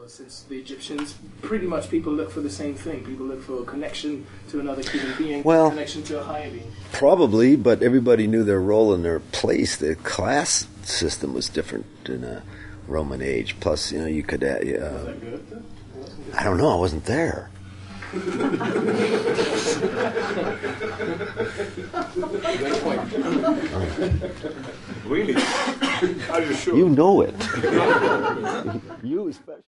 since the Egyptians, pretty much people look for the same thing. People look for a connection to another human being, well, connection to a higher being. Probably, but everybody knew their role and their place. The class system was different in a Roman age. Plus, you could... was that good? I don't know. I wasn't there. Good point. Really? Are you sure? You know it. You especially.